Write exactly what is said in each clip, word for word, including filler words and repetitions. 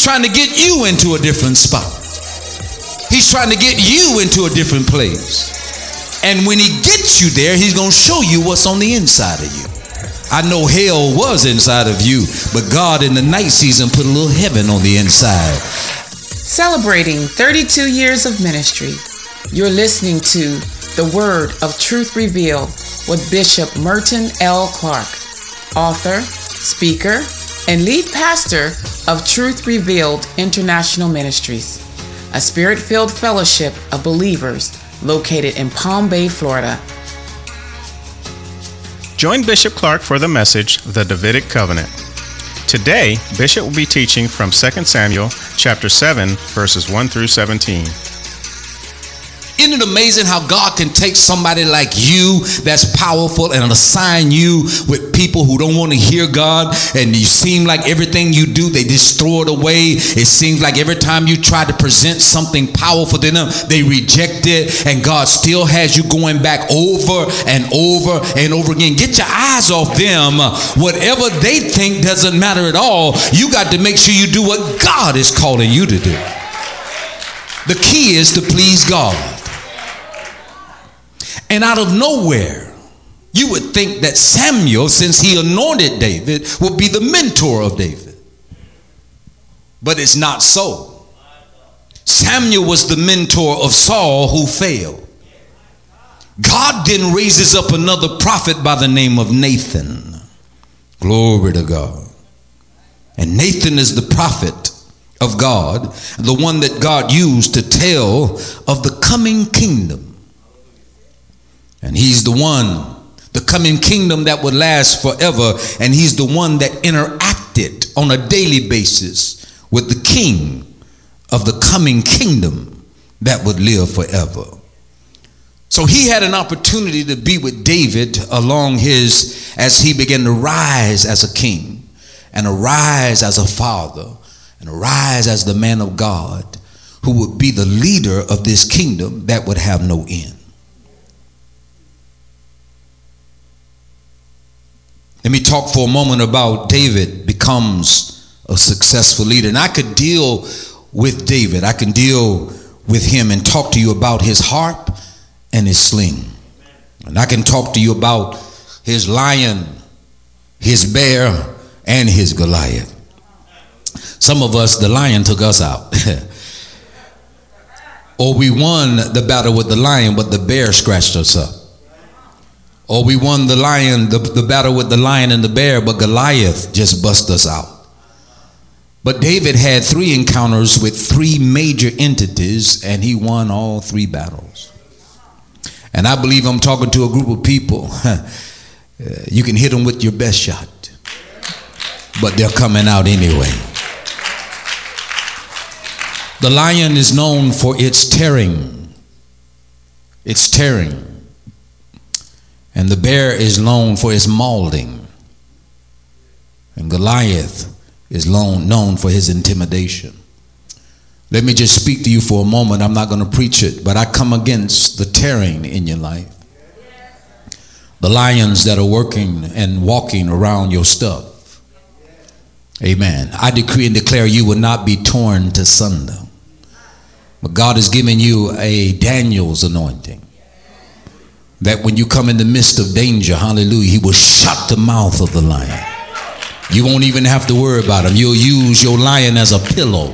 trying to get you into a different spot. He's trying to get you into a different place. And when he gets you there, he's going to show you what's on the inside of you. I know hell was inside of you, but God in the night season put a little heaven on the inside. Celebrating thirty-two years of ministry, you're listening to The Word of Truth Revealed with Bishop Merton L. Clark, author, speaker, and lead pastor of Truth Revealed International Ministries, a spirit-filled fellowship of believers located in Palm Bay, Florida. Join Bishop Clark for the message, The Davidic Covenant. Today, Bishop will be teaching from Second Samuel chapter seven, verses one through seventeen. Isn't it amazing how God can take somebody like you that's powerful and assign you with people who don't want to hear God, and you seem like everything you do, they just throw it away. It seems like every time you try to present something powerful to them, they reject it, and God still has you going back over and over and over again. Get your eyes off them. Whatever they think doesn't matter at all. You got to make sure you do what God is calling you to do. The key is to please God. And out of nowhere, you would think that Samuel, since he anointed David, would be the mentor of David. But it's not so. Samuel was the mentor of Saul, who failed. God then raises up another prophet by the name of Nathan. Glory to God. And Nathan is the prophet of God, the one that God used to tell of the coming kingdom. And he's the one, the coming kingdom that would last forever. And he's the one that interacted on a daily basis with the king of the coming kingdom that would live forever. So he had an opportunity to be with David along his, as he began to rise as a king and arise as a father and arise as the man of God who would be the leader of this kingdom that would have no end. Let me talk for a moment about David becomes a successful leader. And I could deal with David. I can deal with him and talk to you about his harp and his sling. And I can talk to you about his lion, his bear, and his Goliath. Some of us, the lion took us out. Or we won the battle with the lion, but the bear scratched us up. Or we won the lion, the, the battle with the lion and the bear, but Goliath just bust us out. But David had three encounters with three major entities, and he won all three battles. And I believe I'm talking to a group of people. You can hit them with your best shot, but they're coming out anyway. The lion is known for its tearing. Its tearing. And the bear is known for its mauling. And Goliath is known, known for his intimidation. Let me just speak to you for a moment. I'm not going to preach it, but I come against the tearing in your life. The lions that are working and walking around your stuff. Amen. I decree and declare you will not be torn to sunder. But God has given you a Daniel's anointing. That when you come in the midst of danger, hallelujah, he will shut the mouth of the lion. You won't even have to worry about him. You'll use your lion as a pillow.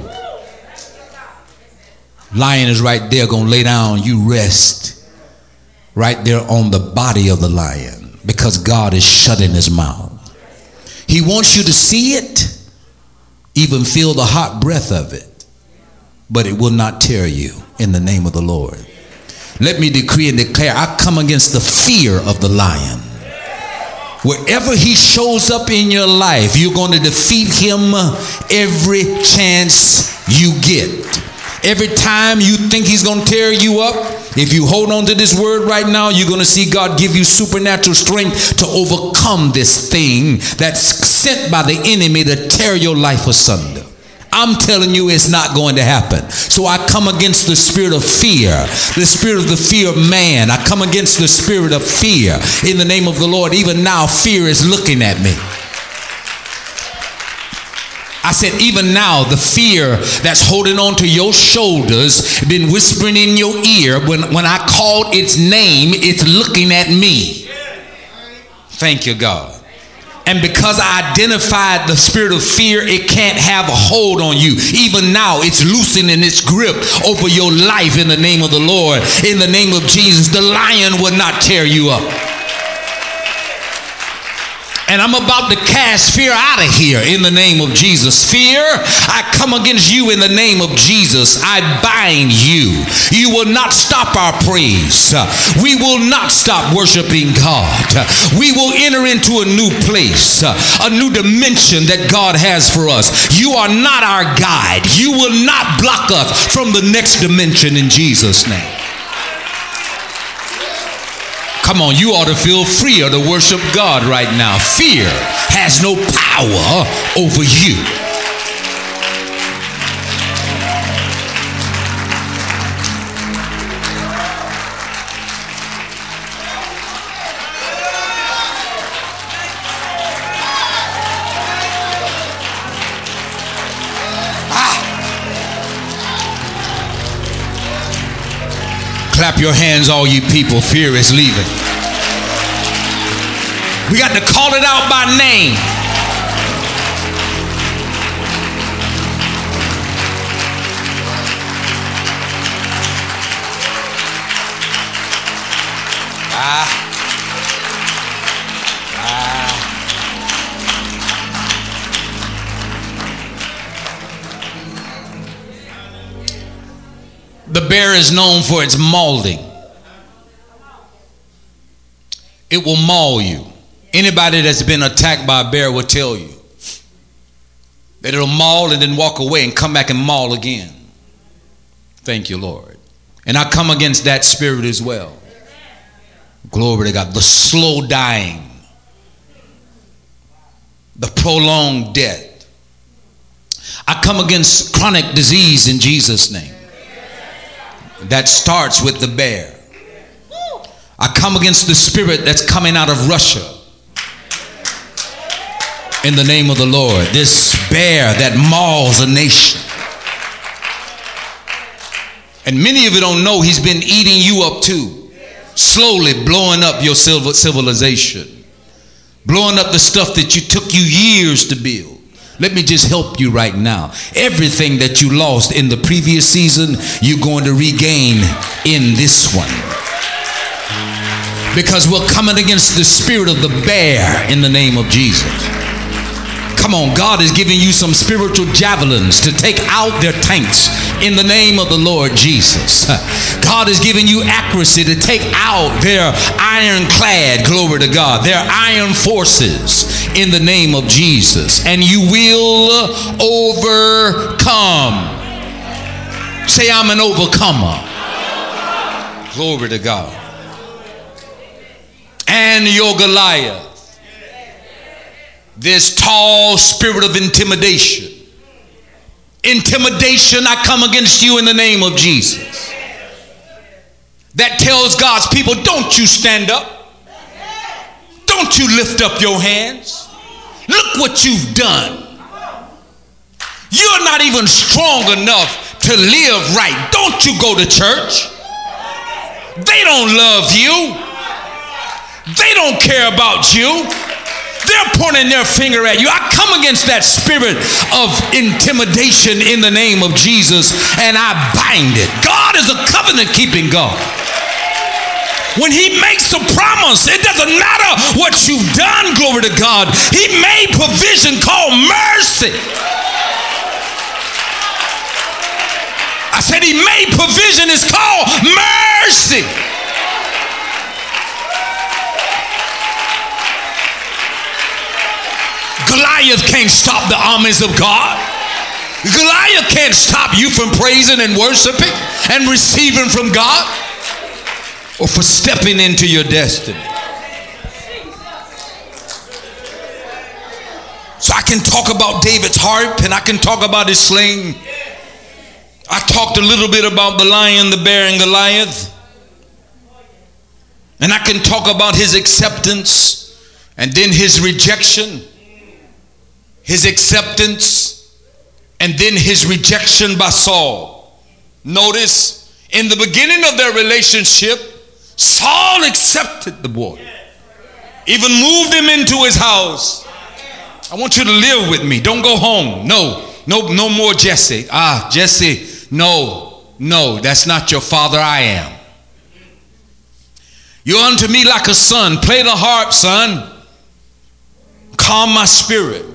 Lion is right there, going to lay down. You rest right there on the body of the lion because God is shutting his mouth. He wants you to see it, even feel the hot breath of it, but it will not tear you in the name of the Lord. Let me decree and declare, I come against the fear of the lion. Wherever he shows up in your life, you're going to defeat him every chance you get. Every time you think he's going to tear you up, if you hold on to this word right now, you're going to see God give you supernatural strength to overcome this thing that's sent by the enemy to tear your life asunder. I'm telling you it's not going to happen. So I come against the spirit of fear, the spirit of the fear of man. I come against the spirit of fear in the name of the Lord. Even now, fear is looking at me. I said, even now, the fear that's holding on to your shoulders, been whispering in your ear, when, when I called its name, it's looking at me. Thank you, God. And because I identified the spirit of fear, it can't have a hold on you. Even now, it's loosening its grip over your life in the name of the Lord. In the name of Jesus, the lion will not tear you up. And I'm about to cast fear out of here in the name of Jesus. Fear, I come against you in the name of Jesus. I bind you. You will not stop our praise. We will not stop worshiping God. We will enter into a new place, a new dimension that God has for us. You are not our guide. You will not block us from the next dimension in Jesus' name. Come on, you ought to feel freer to worship God right now. Fear has no power over you. Ah. Clap your hands, all you people. Fear is leaving. We got to call it out by name. Ah. Ah. The bear is known for its mauling. It will maul you. Anybody that's been attacked by a bear will tell you that it'll maul and then walk away and come back and maul again. Thank you, Lord. And I come against that spirit as well. Glory to God. The slow dying, the prolonged death. I come against chronic disease in Jesus' name. That starts with the bear. I come against the spirit that's coming out of Russia. In the name of the Lord, this bear that mauls a nation. And many of you don't know he's been eating you up too. Slowly blowing up your civilization. Blowing up the stuff that you took you years to build. Let me just help you right now. Everything that you lost in the previous season, you're going to regain in this one. Because we're coming against the spirit of the bear in the name of Jesus. Come on, God is giving you some spiritual javelins to take out their tanks in the name of the Lord Jesus. God is giving you accuracy to take out their ironclad, glory to God, their iron forces in the name of Jesus. And you will overcome. Say, I'm an overcomer. Glory to God. And your Goliath. This tall spirit of intimidation. Intimidation, I come against you in the name of Jesus. That tells God's people, don't you stand up. Don't you lift up your hands. Look what you've done. You're not even strong enough to live right. Don't you go to church. They don't love you. They don't care about you. They're pointing their finger at you. I come against that spirit of intimidation in the name of Jesus, and I bind it. God is a covenant-keeping God. When he makes a promise, it doesn't matter what you've done, glory to God. He made provision called mercy. I said he made provision is called mercy. Goliath can't stop the armies of God. Goliath can't stop you from praising and worshiping and receiving from God or for stepping into your destiny. So I can talk about David's harp and I can talk about his sling. I talked a little bit about the lion, the bear, and Goliath. And I can talk about his acceptance and then his rejection. His acceptance and then his rejection by Saul. Notice, in the beginning of their relationship, Saul accepted the boy, even moved him into his house. I want you to live with me. Don't go home. No, no, no more Jesse. Ah, Jesse, no, no, that's not your father. I am. You're unto me like a son. Play the harp, son. Calm my spirit.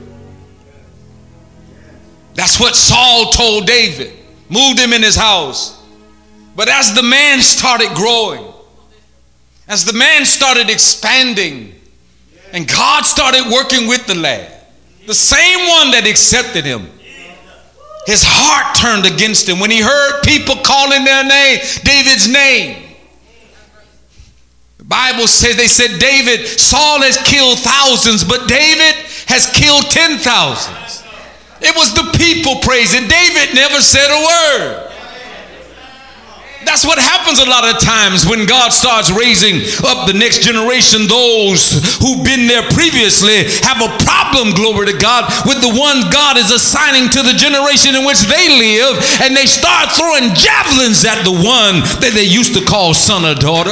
That's what Saul told David. Moved him in his house. But as the man started growing, as the man started expanding, and God started working with the lad, the same one that accepted him, his heart turned against him when he heard people calling their name, David's name. The Bible says, they said, David, Saul has killed thousands, but David has killed ten thousands. It was the people praising. David never said a word. That's what happens a lot of times when God starts raising up the next generation. Those who've been there previously have a problem, glory to God, with the one God is assigning to the generation in which they live, and they start throwing javelins at the one that they used to call son or daughter.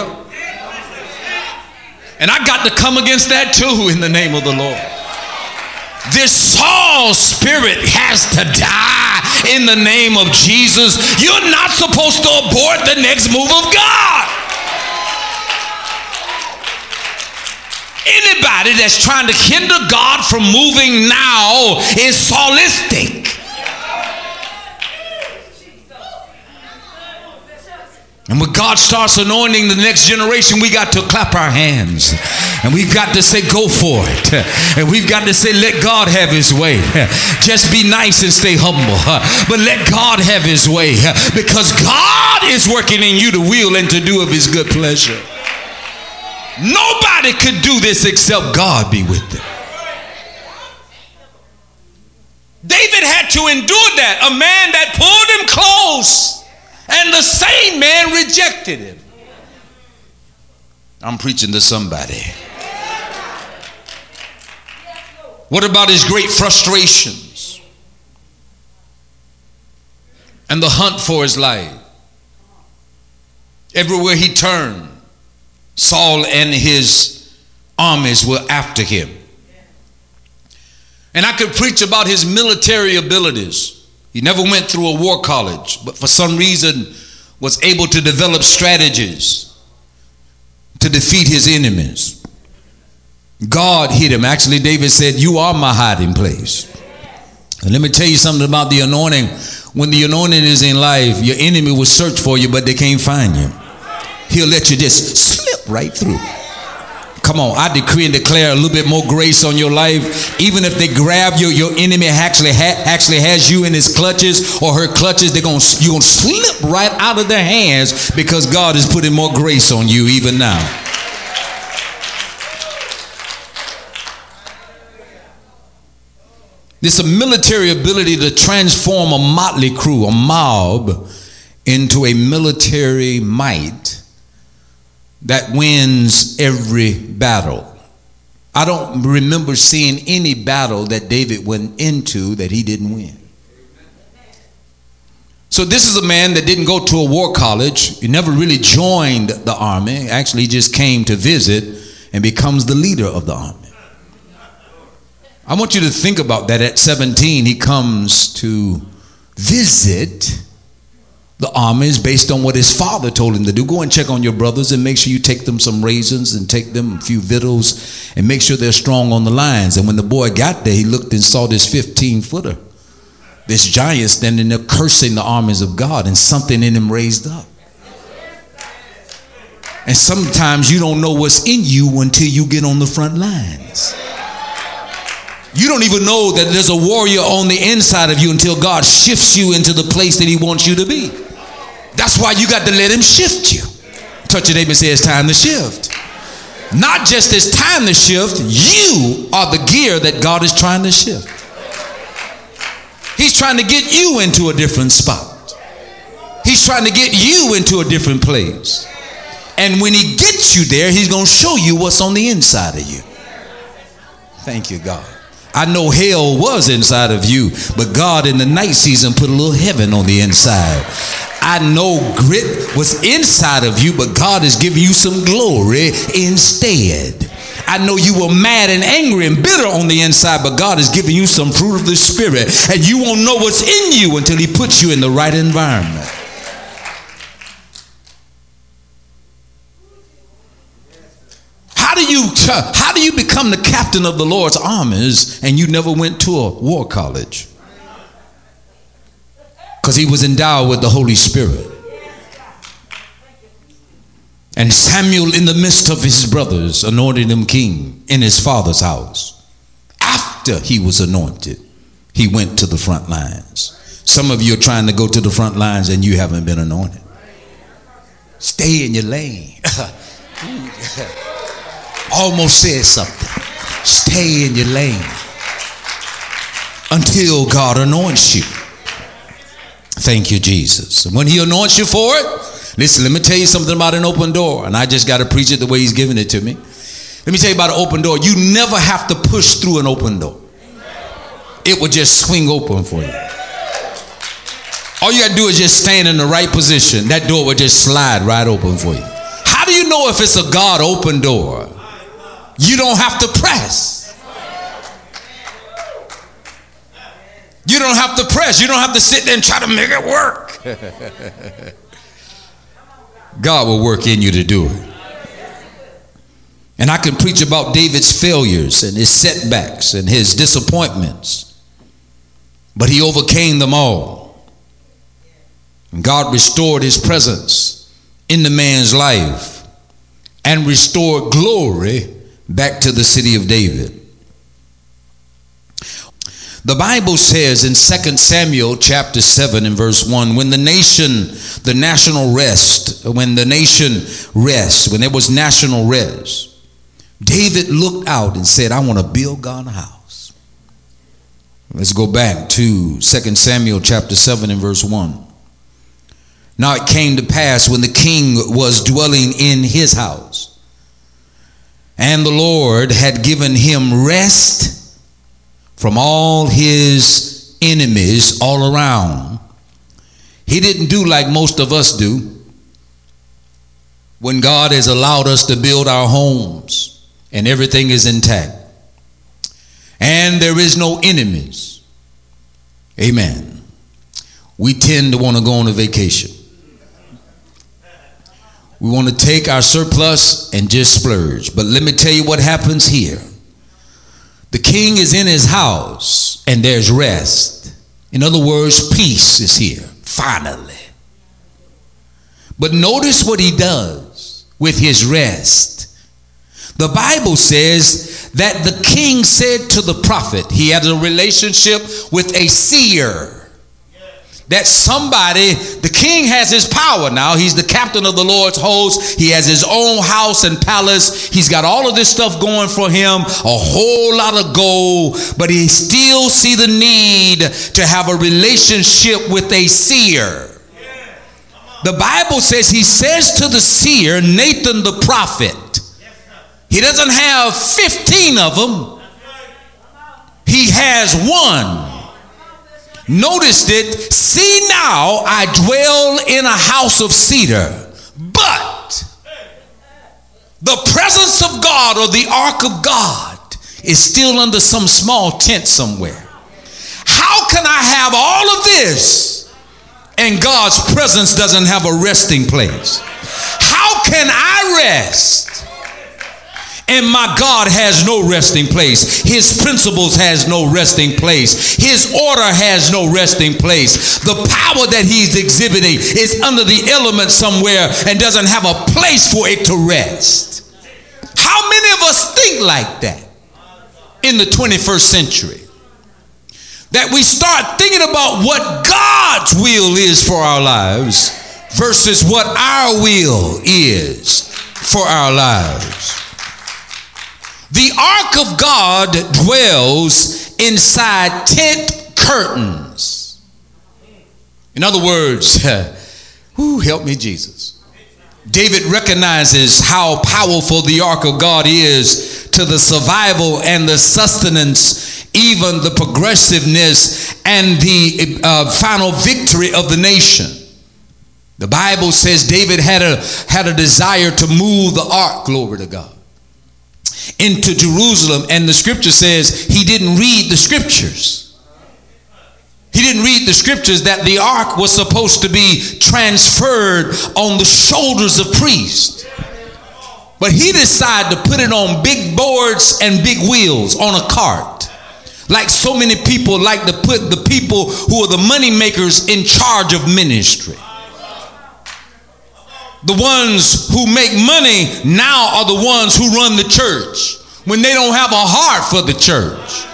And I got to come against that too in the name of the Lord. This Saul spirit has to die in the name of Jesus. You're not supposed to abort the next move of God. Anybody that's trying to hinder God from moving now is Saulistic. And when God starts anointing the next generation, we got to clap our hands. And we've got to say, go for it. And we've got to say, let God have his way. Just be nice and stay humble. But let God have his way. Because God is working in you to will and to do of his good pleasure. Nobody could do this except God be with them. David had to endure that. A man that pulled him close, and the same man rejected him. I'm preaching to somebody. What about his great frustrations and the hunt for his life? Everywhere he turned, Saul and his armies were after him. And I could preach about his military abilities. He never went through a war college, but for some reason was able to develop strategies to defeat his enemies. God hid him. Actually, David said, you are my hiding place. And let me tell you something about the anointing. When the anointing is in life, your enemy will search for you, but they can't find you. He'll let you just slip right through. Come on, I decree and declare a little bit more grace on your life. Even if they grab you, your enemy actually ha- actually has you in his clutches or her clutches, they're gonna you're gonna slip right out of their hands because God is putting more grace on you even now. It's a military ability to transform a motley crew, a mob, into a military might that wins every battle. I don't remember seeing any battle that David went into that he didn't win. So this is a man that didn't go to a war college. He never really joined the army. Actually, he just came to visit and becomes the leader of the army. I want you to think about that. At seventeen, he comes to visit the armies based on what his father told him to do. Go and check on your brothers and make sure you take them some raisins and take them a few victuals and make sure they're strong on the lines. And when the boy got there, he looked and saw this fifteen footer, this giant standing there cursing the armies of God, and something in him raised up. And sometimes you don't know what's in you until you get on the front lines. You don't even know that there's a warrior on the inside of you until God shifts you into the place that he wants you to be. That's why you got to let him shift you. Touch your neighbor and say, it's time to shift. Not just it's time to shift, you are the gear that God is trying to shift. He's trying to get you into a different spot. He's trying to get you into a different place. And when he gets you there, he's going to show you what's on the inside of you. Thank you, God. I know hell was inside of you, but God in the night season put a little heaven on the inside. I know grit was inside of you, but God is giving you some glory instead. I know you were mad and angry and bitter on the inside, but God is giving you some fruit of the Spirit, and you won't know what's in you until he puts you in the right environment. How do you how do you become the captain of the Lord's armies and you never went to a war college? Because he was endowed with the Holy Spirit. And Samuel, in the midst of his brothers, anointed him king in his father's house. After he was anointed, he went to the front lines. Some of you are trying to go to the front lines and you haven't been anointed. Stay in your lane. Almost said something. Stay in your lane until God anoints you. Thank you, Jesus. And when he anoints you for it, listen, let me tell you something about an open door. And I just got to preach it the way he's giving it to me. Let me tell you about an open door. You never have to push through an open door. It will just swing open for you. All you got to do is just stand in the right position. That door will just slide right open for you. How do you know if it's a God open door? You don't have to press. You don't have to press. You don't have to sit there and try to make it work. God will work in you to do it. And I can preach about David's failures and his setbacks and his disappointments. But he overcame them all. And God restored his presence in the man's life and restored glory back to the city of David. The Bible says in Second Samuel chapter seven and verse one, when the nation, the national rest, when the nation rests, when there was national rest, David looked out and said, I want to build God a house. Let's go back to Second Samuel chapter seven and verse one. Now it came to pass when the king was dwelling in his house, and the Lord had given him rest from all his enemies all around. He didn't do like most of us do. When God has allowed us to build our homes and everything is intact and there is no enemies, amen, we tend to want to go on a vacation. We want to take our surplus and just splurge. But let me tell you what happens here. The king is in his house and there's rest. In other words, peace is here, finally. But notice what he does with his rest. The Bible says that the king said to the prophet, he had a relationship with a seer. That somebody, the king has his power now. He's the captain of the Lord's host. He has his own house and palace. He's got all of this stuff going for him, a whole lot of gold, but he still see the need to have a relationship with a seer. The Bible says he says to the seer, Nathan the prophet, he doesn't have fifteen of them. He has one. Noticed it. See, now I dwell in a house of cedar, but the presence of God or the ark of God is still under some small tent somewhere. How can I have all of this and God's presence doesn't have a resting place? How can I rest and my God has no resting place? His principles has no resting place. His order has no resting place. The power that he's exhibiting is under the element somewhere and doesn't have a place for it to rest. How many of us think like that in the twenty-first century? That we start thinking about what God's will is for our lives versus what our will is for our lives. The ark of God dwells inside tent curtains. In other words, whoo, help me, Jesus. David recognizes how powerful the ark of God is to the survival and the sustenance even the progressiveness and the uh, final victory of the nation. The Bible says David had a, had a desire to move the ark, glory to God, into Jerusalem. And the scripture says he didn't read the scriptures. He didn't read the scriptures that the ark was supposed to be transferred on the shoulders of priests. But he decided to put it on big boards and big wheels on a cart. Like so many people like to put the people who are the money makers in charge of ministry. The ones who make money now are the ones who run the church when they don't have a heart for the church.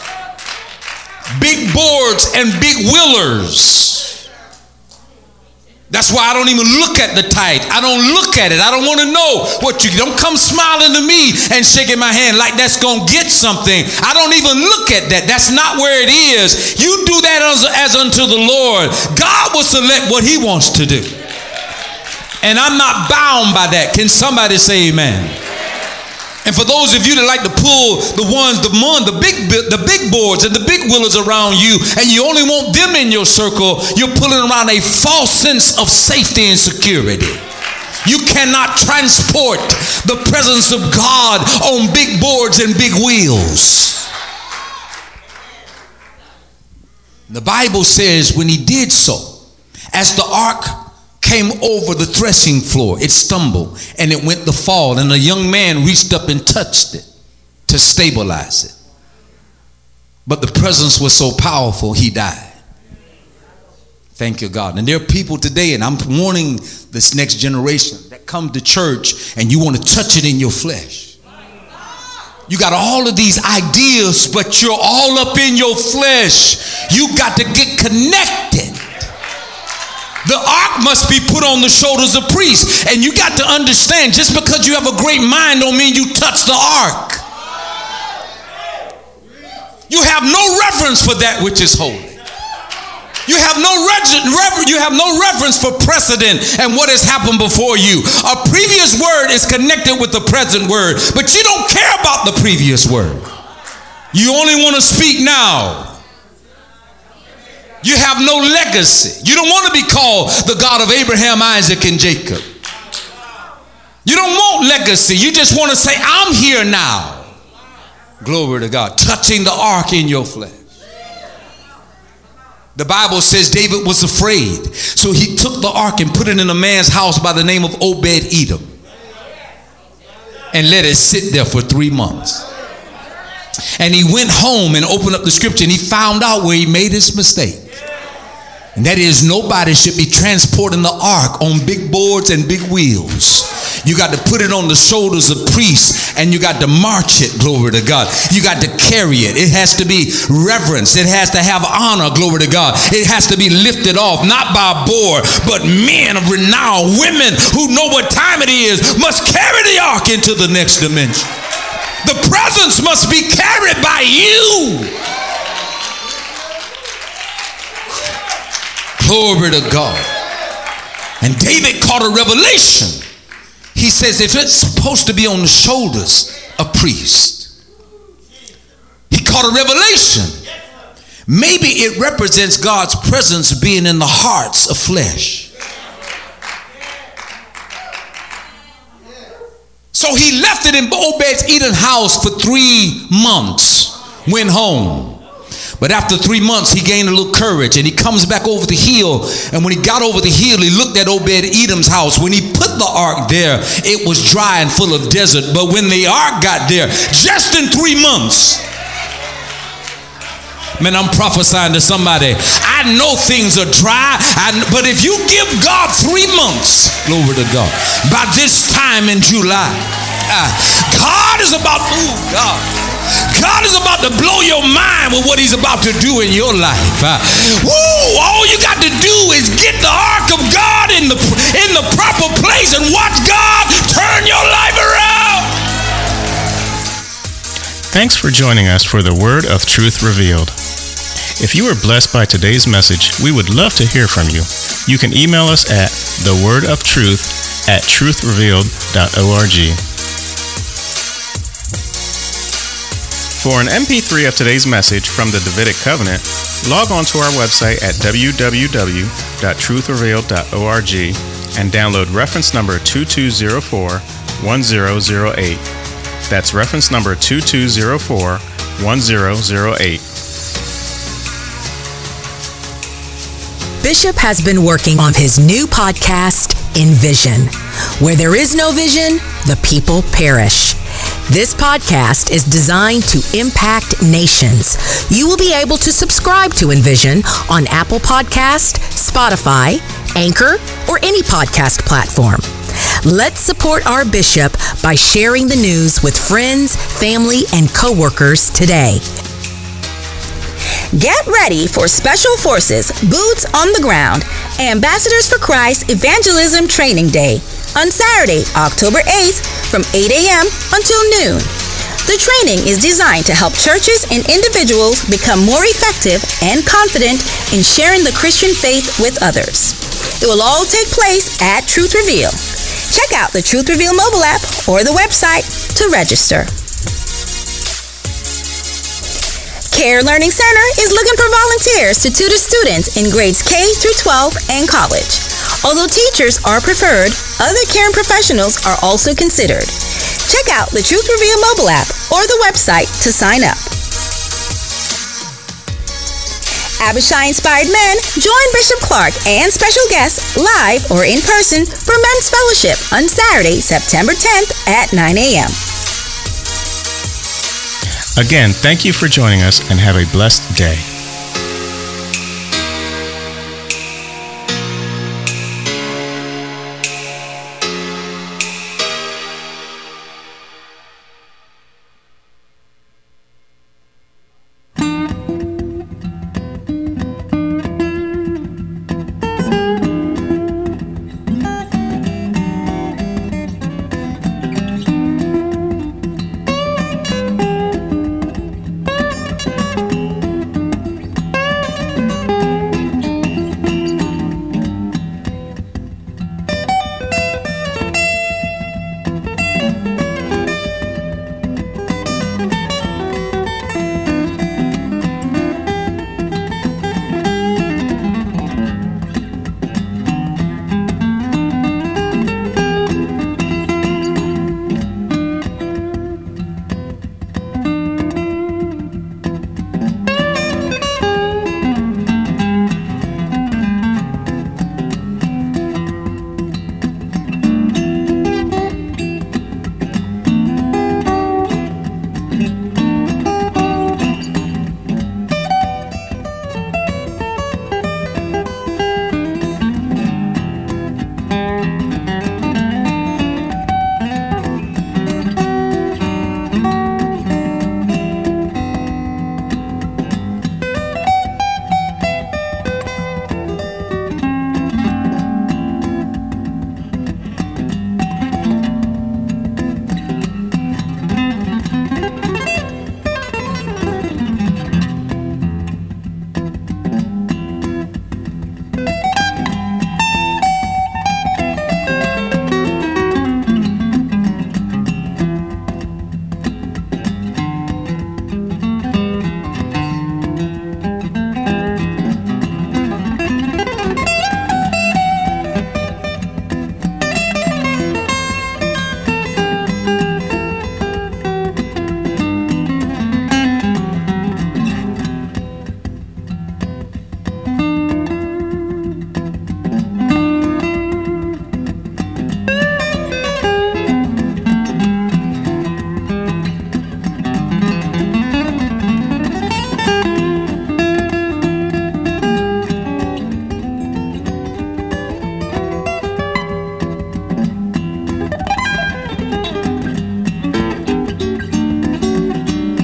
Big boards and big wheelers. That's why I don't even look at the tithe. I don't look at it. I don't want to know what you, don't come smiling to me and shaking my hand like that's going to get something. I don't even look at that. That's not where it is. You do that as, as unto the Lord. God will select what he wants to do. And I'm not bound by that. Can somebody say amen? And for those of you that like to pull the ones, the one, the big, the big boards and the big wheelers around you, and you only want them in your circle, you're pulling around a false sense of safety and security. You cannot transport the presence of God on big boards and big wheels. The Bible says when he did so, as the ark came over the threshing floor, it stumbled and it went to fall, and a young man reached up and touched it to stabilize it. But the presence was so powerful, he died. Thank you, God. And there are people today, and I'm warning this next generation that come to church and you want to touch it in your flesh. You got all of these ideas, but you're all up in your flesh. You got to get connected. The ark must be put on the shoulders of priests. And you got to understand, just because you have a great mind don't mean you touch the ark. You have no reverence for that which is holy. You have no rever- you have no reverence for precedent and what has happened before you. A previous word is connected with the present word, but you don't care about the previous word. You only want to speak now. You have no legacy. You don't want to be called the God of Abraham, Isaac, and Jacob. You don't want legacy. You just want to say, I'm here now. Glory to God. Touching the ark in your flesh. The Bible says David was afraid. So he took the ark and put it in a man's house by the name of Obed-Edom. And let it sit there for three months. And he went home and opened up the scripture and he found out where he made his mistake. And that is, nobody should be transporting the ark on big boards and big wheels. You got to put it on the shoulders of priests and you got to march it, glory to God. You got to carry it. It has to be reverence. It has to have honor, glory to God. It has to be lifted off, not by a board, but men of renown, women who know what time it is, must carry the ark into the next dimension. The presence must be carried by you. Glory to God. And David caught a revelation. He says, if it's supposed to be on the shoulders of priests, he caught a revelation. Maybe it represents God's presence being in the hearts of flesh. So he left it in Obed-Edom's house for three months, went home. But after three months, he gained a little courage and he comes back over the hill. And when he got over the hill, he looked at Obed-Edom's house. When he put the ark there, it was dry and full of desert. But when the ark got there, just in three months, man, I'm prophesying to somebody. I know things are dry, I, but if you give God three months, glory to God, by this time in July, uh, God is about to move, God. God is about to blow your mind with what he's about to do in your life. Uh, woo, all you got to do is get the ark of God in the, in the proper place and watch God turn your life around. Thanks for joining us for the Word of Truth Revealed. If you were blessed by today's message, we would love to hear from you. You can email us at thewordofTruth at truthrevealed dot org. For an M P three of today's message from the Davidic Covenant, log on to our website at w w w dot truth revealed dot org and download reference number two two zero four one zero zero eight. That's reference number two two zero four one zero zero eight. Bishop has been working on his new podcast, Envision. Where there is no vision, the people perish. This podcast is designed to impact nations. You will be able to subscribe to Envision on Apple Podcast, Spotify, Anchor, or any podcast platform. Let's support our bishop by sharing the news with friends, family, and coworkers today. Get ready for Special Forces Boots on the Ground Ambassadors for Christ Evangelism Training Day on Saturday, October eighth from eight a.m. until noon. The training is designed to help churches and individuals become more effective and confident in sharing the Christian faith with others. It will all take place at Truth Reveal. Check out the Truth Reveal mobile app or the website to register. Care Learning Center is looking for volunteers to tutor students in grades K through twelve and college. Although teachers are preferred, other caring professionals are also considered. Check out the Truth Reveal mobile app or the website to sign up. Abishai-inspired men join Bishop Clark and special guests live or in person for Men's Fellowship on Saturday, September tenth at nine a.m. Again, thank you for joining us and have a blessed day.